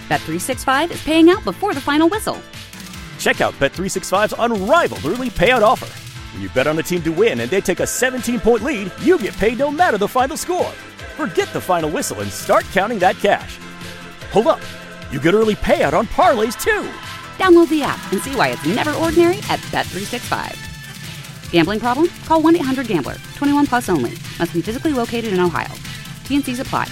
Bet365 is paying out before the final whistle. Check out Bet365's unrivaled early payout offer. When you bet on a team to win and they take a 17-point lead, you get paid no matter the final score. Forget the final whistle and start counting that cash. Hold up. You get early payout on parlays, too. Download the app and see why it's never ordinary at Bet365. Gambling problem? Call 1-800-GAMBLER. 21 plus only. Must be physically located in Ohio. T&Cs apply.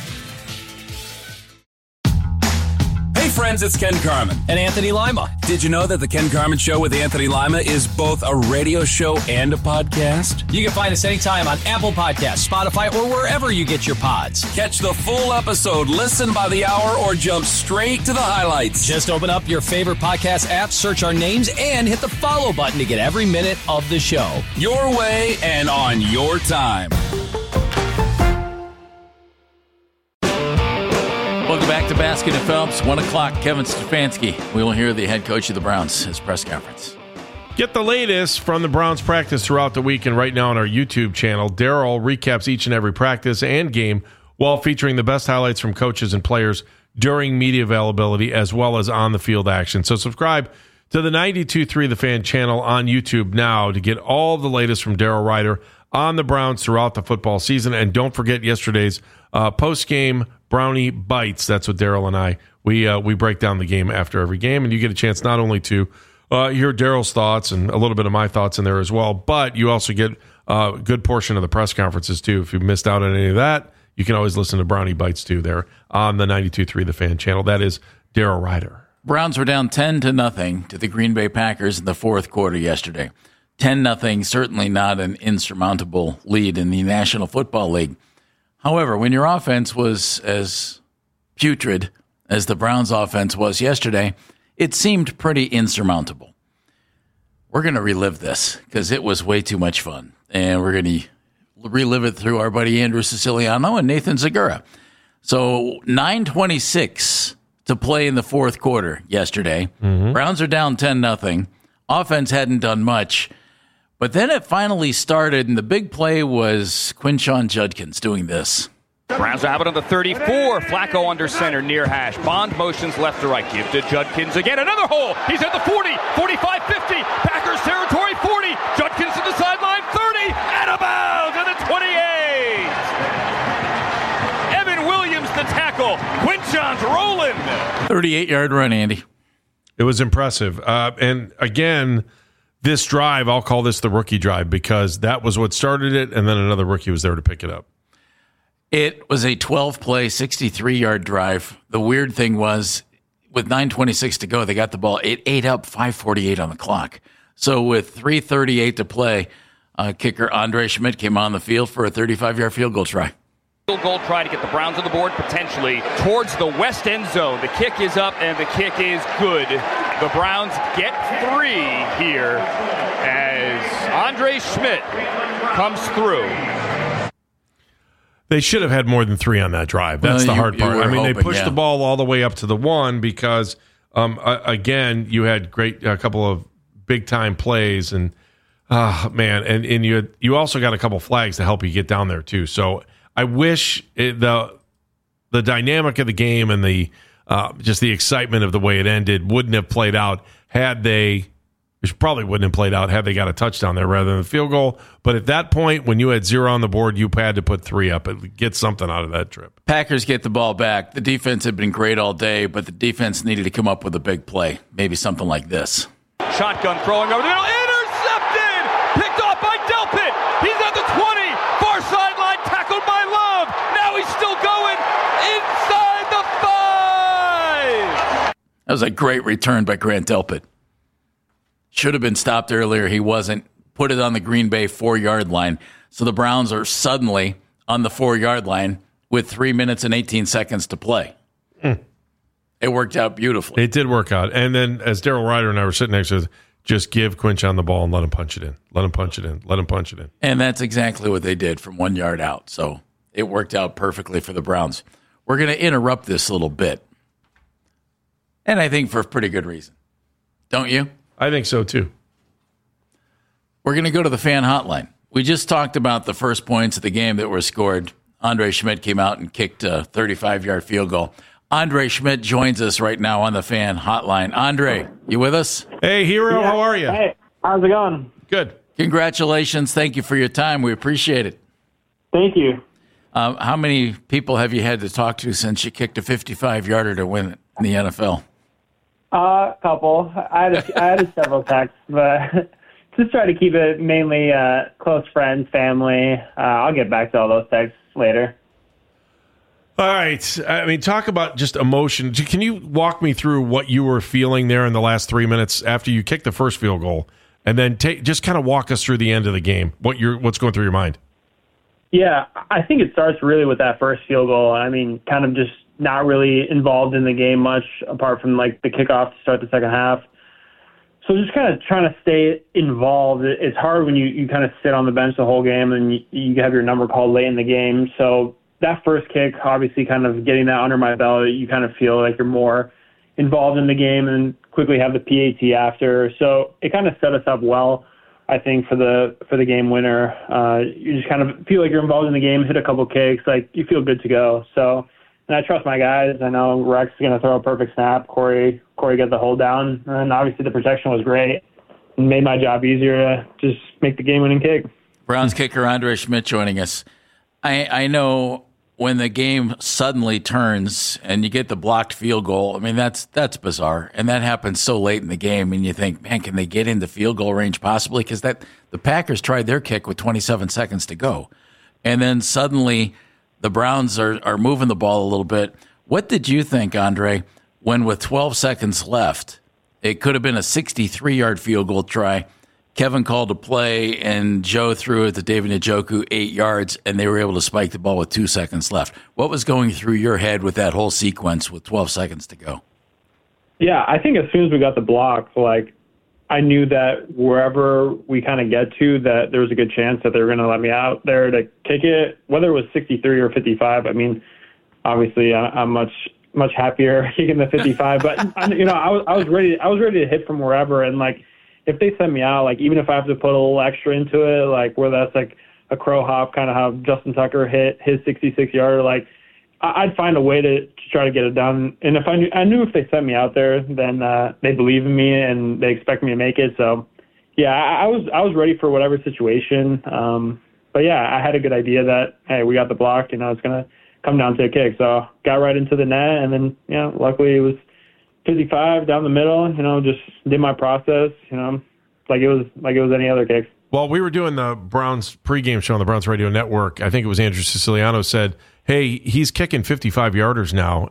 Hey friends, it's Ken Carman. And Anthony Lima. Did you know that the Ken Carman Show with Anthony Lima is both a radio show and a podcast? You can find us anytime on Apple Podcasts, Spotify, or wherever you get your pods. Catch the full episode, listen by the hour, or jump straight to the highlights. Just open up your favorite podcast app, search our names, and hit the follow button to get every minute of the show. Your way and on your time. Welcome back to Basket and Phelps. 1 o'clock, Kevin Stefanski. We will hear the head coach of the Browns, his press conference. Get the latest from the Browns practice throughout the week and right now on our YouTube channel. Daryl recaps each and every practice and game while featuring the best highlights from coaches and players during media availability as well as on-the-field action. So subscribe to the 92.3 The Fan channel on YouTube now to get all the latest from Daryl Ryder on the Browns throughout the football season. And don't forget yesterday's post-game Brownie Bites. That's what Daryl and I, we break down the game after every game, and you get a chance not only to hear Daryl's thoughts and a little bit of my thoughts in there as well, but you also get a good portion of the press conferences too. If you missed out on any of that, you can always listen to Brownie Bites too there on the 92.3 The Fan channel. That is Daryl Ryder. Browns were down 10-0 to the Green Bay Packers in the fourth quarter yesterday. 10-0, certainly not an insurmountable lead in the National Football League. However, when your offense was as putrid as the Browns' offense was yesterday, it seemed pretty insurmountable. We're going to relive this because it was way too much fun. And we're going to relive it through our buddy Andrew Siciliano and Nathan Zagura. So 9:26 to play in the fourth quarter yesterday. Mm-hmm. Browns are down 10-0. Offense hadn't done much. But then it finally started, and the big play was Quinshon Judkins doing this. Browns have it on the 34. Flacco under center, near hash. Bond motions left to right. Give to Judkins again. Another hole. He's at the 40, 45, 50. Packers territory, 40. Judkins to the sideline, 30. Out of bounds at the 28. Evan Williams, the tackle. Quinshon's rolling. 38-yard run, Andy. It was impressive. And again, this drive, I'll call this the rookie drive because that was what started it, and then another rookie was there to pick it up. It was a 12-play, 63-yard drive. The weird thing was, with 9:26 to go, they got the ball. It ate up 5:48 on the clock. So with 3:38 to play, kicker Andre Schmidt came on the field for a 35-yard field goal try. Field goal try to get the Browns on the board, potentially towards the west end zone. The kick is up, and the kick is good. The Browns get 3 here as Andre Schmidt comes through. They should have had more than 3 on that drive. That's the hard part. I mean, they pushed the ball all the way up to the 1 because, again, you had a couple of big-time plays. And, man, and you also got a couple flags to help you get down there, too. So I wish the dynamic of the game and the just the excitement of the way it ended wouldn't have played out which probably wouldn't have played out had they got a touchdown there rather than a field goal. But at that point, when you had 0 on the board, you had to put 3 up and get something out of that trip. Packers get the ball back. The defense had been great all day, but the defense needed to come up with a big play, maybe something like this. Shotgun throwing over the middle, intercepted! Picked off by Delpit. He's at the 20, far sideline, tackled by Love. Now he's still going inside the 5. That was a great return by Grant Delpit. Should have been stopped earlier. He wasn't. Put it on the Green Bay 4-yard line. So the Browns are suddenly on the 4-yard line with 3 minutes and 18 seconds to play. It worked out beautifully. It did work out. And then as Daryl Ryder and I were sitting next to us, just give Quinshon the ball and let him punch it in. Let him punch it in. Let him punch it in. And that's exactly what they did from 1 yard out. So it worked out perfectly for the Browns. We're going to interrupt this a little bit. And I think for a pretty good reason. Don't you? I think so, too. We're going to go to the fan hotline. We just talked about the first points of the game that were scored. Andre Schmidt came out and kicked a 35-yard field goal. Andre Schmidt joins us right now on the Fan Hotline. Andre, you with us? Hey, Hero, how are you? Hey, how's it going? Good. Congratulations. Thank you for your time. We appreciate it. Thank you. How many people have you had to talk to since you kicked a 55-yarder to win it in the NFL? A couple. I had several texts, but just try to keep it mainly close friends, family. I'll get back to all those texts later. All right. I mean, talk about just emotion. Can you walk me through what you were feeling there in the last 3 minutes after you kicked the first field goal, and then just kind of walk us through the end of the game? What's going through your mind? Yeah, I think it starts really with that first field goal. I mean, kind of just not really involved in the game much apart from like the kickoff to start the second half. So just kind of trying to stay involved. It's hard when you kind of sit on the bench the whole game and you have your number called late in the game. So that first kick, obviously kind of getting that under my belt, you kind of feel like you're more involved in the game and quickly have the PAT after. So it kind of set us up well, I think, for the game winner. You just kind of feel like you're involved in the game, hit a couple kicks, like you feel good to go. So, and I trust my guys. I know Rex is going to throw a perfect snap. Corey got the hold down, and obviously the protection was great and made my job easier to just make the game-winning kick. Browns kicker Andre Schmidt joining us. I know when the game suddenly turns and you get the blocked field goal, I mean, that's bizarre. And that happens so late in the game, and you think, man, can they get into field goal range possibly? Because the Packers tried their kick with 27 seconds to go. And then suddenly the Browns are moving the ball a little bit. What did you think, Andre, when with 12 seconds left, it could have been a 63-yard field goal try, Kevin called a play, and Joe threw it to David Njoku 8 yards, and they were able to spike the ball with 2 seconds left. What was going through your head with that whole sequence with 12 seconds to go? Yeah, I think as soon as we got the block, like, I knew that wherever we kind of get to, that there was a good chance that they were going to let me out there to kick it, whether it was 63 or 55. I mean, obviously, I'm much happier kicking the 55, but I was ready to hit from wherever, and like, if they send me out, like, even if I have to put a little extra into it, like where that's like a crow hop, kind of how Justin Tucker hit his 66-yarder, like, I'd find a way to try to get it done. And if I knew if they sent me out there, then they believe in me and they expect me to make it. So, yeah, I was ready for whatever situation. But yeah, I had a good idea that, hey, we got the block, it's going to come down to a kick. So got right into the net, and then, luckily it was 55 down the middle, just did my process, like it was any other kick. Well, we were doing the Browns pregame show on the Browns Radio Network. I think it was Andrew Siciliano said, hey, he's kicking 55-yarders now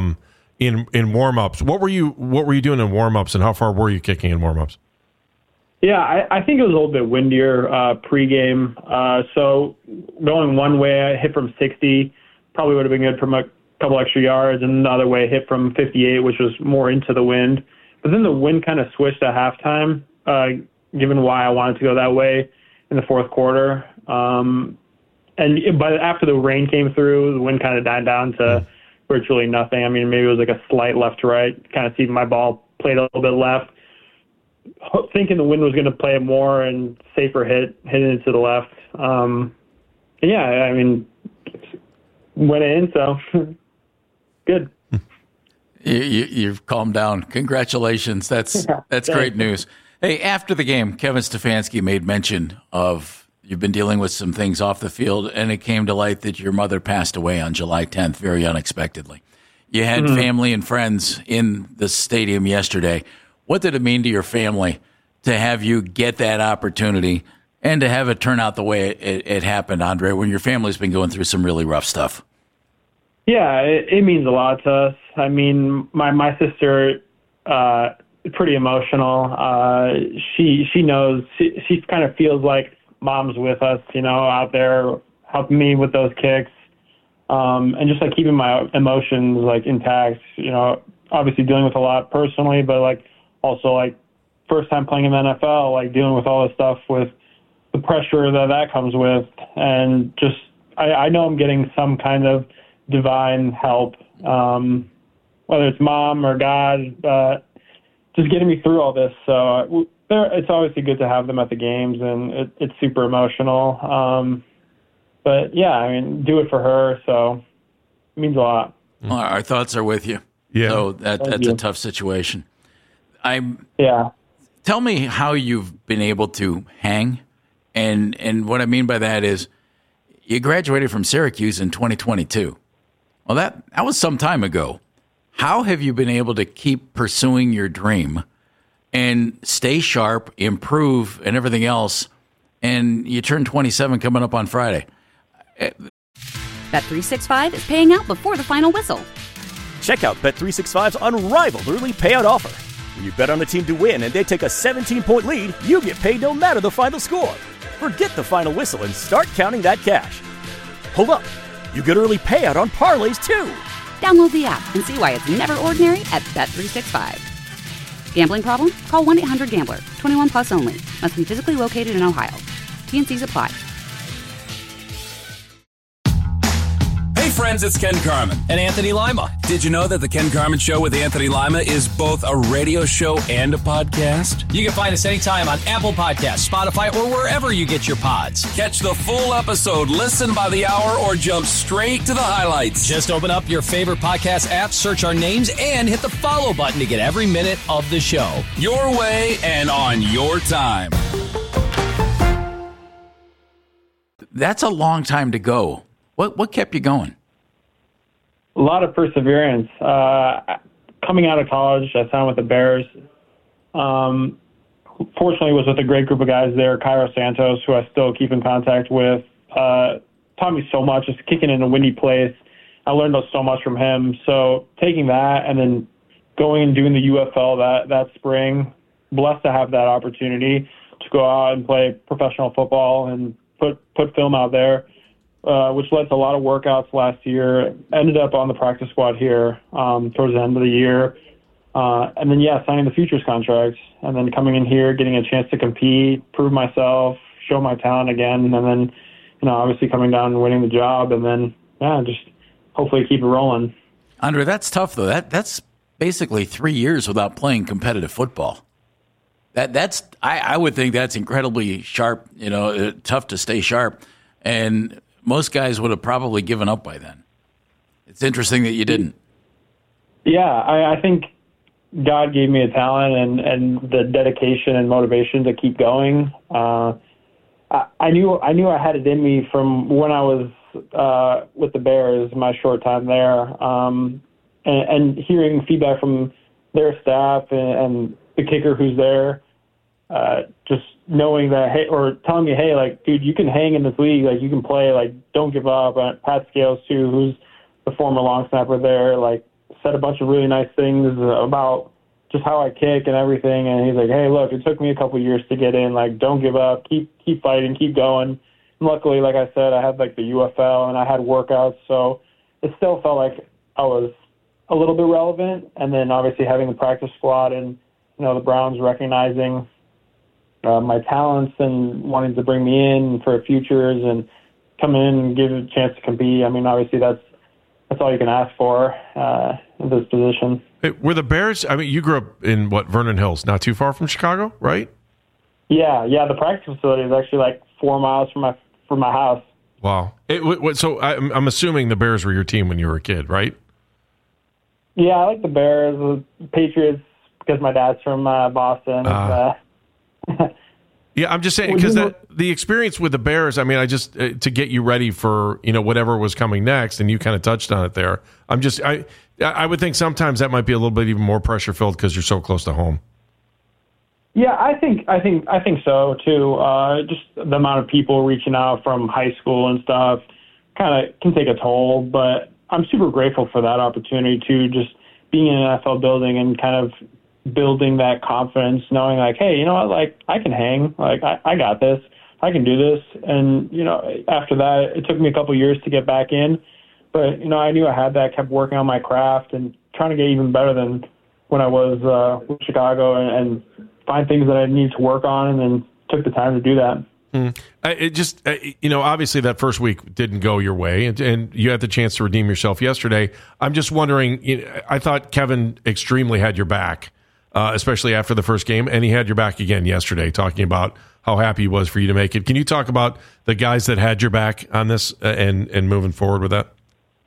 in warm-ups. What were you doing in warm-ups, and how far were you kicking in warm-ups? Yeah, I think it was a little bit windier pregame. So going one way, I hit from 60, probably would have been good from a couple extra yards, and the other way hit from 58, which was more into the wind. But then the wind kind of switched at halftime, given why I wanted to go that way in the fourth quarter. But after the rain came through, the wind kind of died down to virtually nothing. I mean, maybe it was like a slight left to right, kind of seeing my ball played a little bit left, thinking the wind was going to play it more and safer hitting it to the left. Yeah, I mean, went in, so good. You've calmed down. Congratulations. That's great news. Hey, after the game, Kevin Stefanski made mention of you've been dealing with some things off the field, and it came to light that your mother passed away on July 10th, very unexpectedly. You had family and friends in the stadium yesterday. What did it mean to your family to have you get that opportunity and to have it turn out the way it happened, Andre, when your family's been going through some really rough stuff? Yeah, it means a lot to us. I mean, my sister, pretty emotional. She knows, she kind of feels like mom's with us, out there helping me with those kicks. And just like keeping my emotions like intact, obviously dealing with a lot personally, but like also like first time playing in the NFL, like dealing with all this stuff with the pressure that comes with. And just, I know I'm getting some kind of divine help, whether it's mom or God, just getting me through all this. So it's obviously good to have them at the games, and it's super emotional. But yeah, I mean, do it for her, so it means a lot. Well, our thoughts are with you. Yeah. So that's a tough situation. Yeah. Tell me how you've been able to hang, and what I mean by that is you graduated from Syracuse in 2022. Well, that was some time ago. How have you been able to keep pursuing your dream and stay sharp, improve, and everything else? And you turn 27 coming up on Friday. Bet365 is paying out before the final whistle. Check out Bet365's unrivaled early payout offer. When you bet on a team to win and they take a 17-point lead, you get paid no matter the final score. Forget the final whistle and start counting that cash. Hold up. You get early payout on parlays, too. Download the app and see why it's never ordinary at Bet365. Gambling problem? Call 1-800-GAMBLER. 21 plus only. Must be physically located in Ohio. T&Cs apply. Hey friends, it's Ken Carman. And Anthony Lima. Did you know that the Ken Carman Show with Anthony Lima is both a radio show and a podcast? You can find us anytime on Apple Podcasts, Spotify, or wherever you get your pods. Catch the full episode, listen by the hour, or jump straight to the highlights. Just open up your favorite podcast app, search our names, and hit the follow button to get every minute of the show. Your way and on your time. That's a long time to go. What kept you going? A lot of perseverance. Coming out of college, I signed with the Bears. Fortunately, was with a great group of guys there. Cairo Santos, who I still keep in contact with, taught me so much. Just kicking in a windy place, I learned so much from him. So taking that and then going and doing the UFL that spring, blessed to have that opportunity to go out and play professional football and put film out there. Which led to a lot of workouts last year. Ended up on the practice squad here towards the end of the year. And then, signing the futures contract. And then coming in here, getting a chance to compete, prove myself, show my talent again. And then, obviously coming down and winning the job. And then, just hopefully keep it rolling. Andre, that's tough, though. That's basically 3 years without playing competitive football. I would think that's incredibly sharp, tough to stay sharp. And most guys would have probably given up by then. It's interesting that you didn't. Yeah, I think God gave me a talent and the dedication and motivation to keep going. I knew I had it in me from when I was with the Bears, my short time there, and hearing feedback from their staff and the kicker who's there, just knowing that, hey, or telling me, hey, like, dude, you can hang in this league, like, you can play, like, don't give up. Pat Scales, too, who's the former long snapper there, like, said a bunch of really nice things about just how I kick and everything, and he's like, hey, look, it took me a couple years to get in, like, don't give up, keep fighting, keep going. And luckily, like I said, I had, like, the UFL, and I had workouts, so it still felt like I was a little bit relevant, and then obviously having the practice squad and, the Browns recognizing my talents and wanting to bring me in for futures and come in and give a chance to compete. I mean, obviously that's all you can ask for in this position. Hey, were the Bears, I mean, you grew up in Vernon Hills, not too far from Chicago, right? Yeah. The practice facility is actually like 4 miles from my house. Wow. So I'm assuming the Bears were your team when you were a kid, right? Yeah, I like the Bears, the Patriots, because my dad's from Boston. Yeah, I'm just saying, because the experience with the Bears, I mean, I just, to get you ready for, whatever was coming next, and you kind of touched on it there. I would think sometimes that might be a little bit even more pressure filled because you're so close to home. Yeah, I think so too. Just the amount of people reaching out from high school and stuff kind of can take a toll, but I'm super grateful for that opportunity to just being in an NFL building and kind of building that confidence, knowing like, hey, you know what, like I can hang, like I got this, I can do this. And, after that, it took me a couple years to get back in, but, I knew I had that, kept working on my craft and trying to get even better than when I was with Chicago and find things that I need to work on, and then took the time to do that. It just, obviously that first week didn't go your way, and you had the chance to redeem yourself yesterday. I'm just wondering, I thought Kevin extremely had your back, especially after the first game, and he had your back again yesterday, talking about how happy he was for you to make it. Can you talk about the guys that had your back on this and moving forward with that?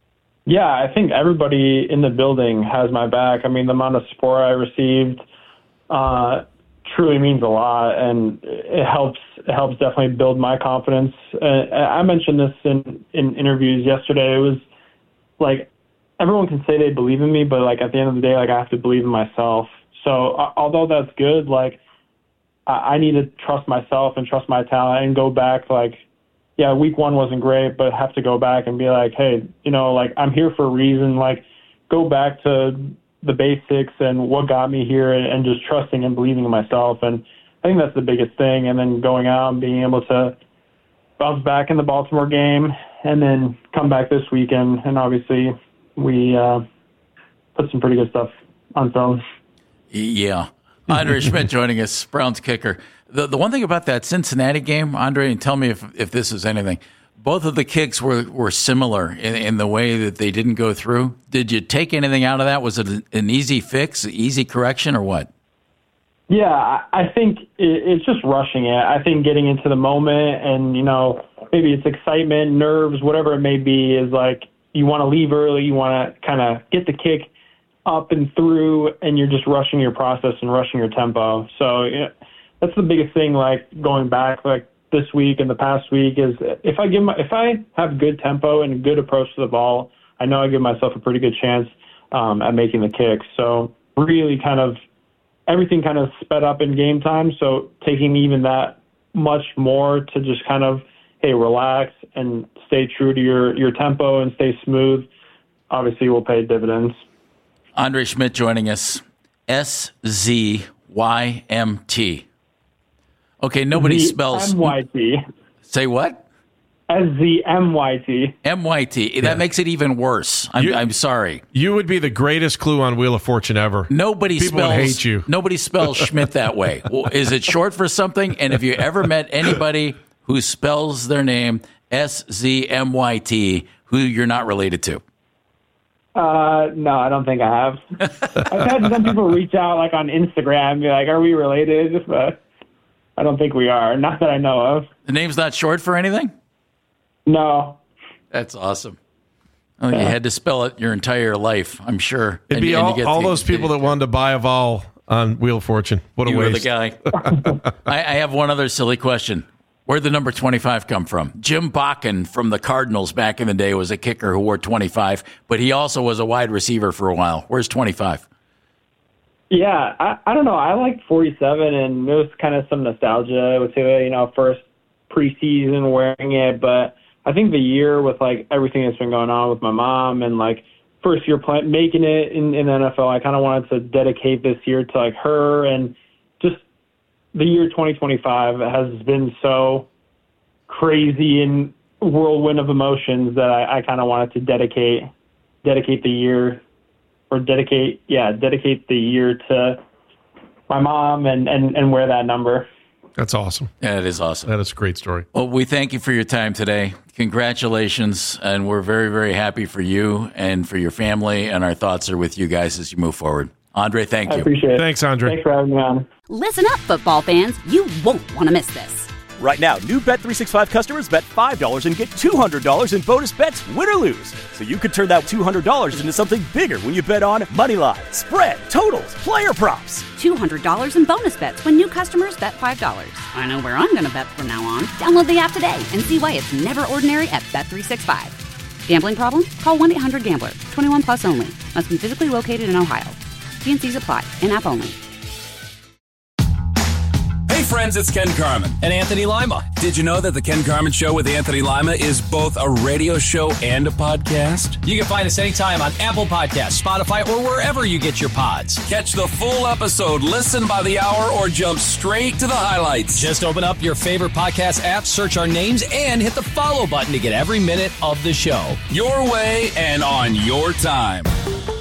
Yeah, I think everybody in the building has my back. I mean, the amount of support I received truly means a lot, and it helps definitely build my confidence. I mentioned this in interviews yesterday. It was like, everyone can say they believe in me, but like at the end of the day, like I have to believe in myself. So although that's good, like I need to trust myself and trust my talent and go back. Like, yeah, week 1 wasn't great, but have to go back and be like, hey, like I'm here for a reason. Like, go back to the basics and what got me here, and just trusting and believing in myself. And I think that's the biggest thing. And then going out and being able to bounce back in the Baltimore game and then come back this weekend. And obviously we put some pretty good stuff on film. Yeah. Andre Szmyt joining us, Browns kicker. The one thing about that Cincinnati game, Andre, and tell me if this is anything, both of the kicks were similar in the way that they didn't go through. Did you take anything out of that? Was it an easy fix, easy correction, or what? Yeah, I think it's just rushing it. I think getting into the moment and, maybe it's excitement, nerves, whatever it may be, is like you want to leave early, you want to kind of get the kick up and through, and you're just rushing your process and rushing your tempo. So that's the biggest thing, like going back like this week and the past week, is if I have good tempo and a good approach to the ball, I know I give myself a pretty good chance at making the kicks. So really kind of everything kind of sped up in game time. So taking even that much more to just kind of, hey, relax and stay true to your tempo and stay smooth, obviously will pay dividends. Andre Szmyt joining us, SZYMT. Okay, nobody spells MYT. Say what? SZMYT. MYT. That makes it even worse. I'm sorry. You would be the greatest clue on Wheel of Fortune ever. People would hate you. Nobody spells Schmidt that way. Well, is it short for something? And have you ever met anybody who spells their name SZMYT who you're not related to? No, I don't think I have. I've had some people reach out like on Instagram and be like, are we related? But I don't think we are. Not that I know of. The name's not short for anything? No. That's awesome. Oh, you had to spell it your entire life, I'm sure. It'd be all those people that wanted to buy a vowel on Wheel of Fortune. What a waste. You were the guy. I have one other silly question. Where'd the number 25 come from? Jim Bakken from the Cardinals back in the day was a kicker who wore 25, but he also was a wide receiver for a while. Where's 25? Yeah, I don't know. I liked 47, and it was kind of some nostalgia. I would say, first preseason wearing it, but I think the year with like everything that's been going on with my mom and like first year making it in the NFL, I kind of wanted to dedicate this year to like her, and just the year 2025 has been so crazy and whirlwind of emotions that I kind of wanted to dedicate the year, or dedicate the year to my mom and wear that number. That's awesome. Yeah, it is awesome. That is a great story. Well, we thank you for your time today. Congratulations, and we're very, very happy for you and for your family, and our thoughts are with you guys as you move forward. Andre, thank you. I appreciate it. Thanks, Andre. Thanks for having me on. Listen up, football fans. You won't want to miss this. Right now, new Bet365 customers bet $5 and get $200 in bonus bets, win or lose. So you could turn that $200 into something bigger when you bet on money line, spread, totals, player props. $200 in bonus bets when new customers bet $5. I know where I'm going to bet from now on. Download the app today and see why it's never ordinary at Bet365. Gambling problem? Call 1-800-GAMBLER. 21 plus only. Must be physically located in Ohio. T&Cs apply. In-app only. Hey friends, it's Ken Carman. And Anthony Lima. Did you know that the Ken Carman Show with Anthony Lima is both a radio show and a podcast? You can find us anytime on Apple Podcasts, Spotify, or wherever you get your pods. Catch the full episode, listen by the hour, or jump straight to the highlights. Just open up your favorite podcast app, search our names, and hit the follow button to get every minute of the show. Your way and on your time.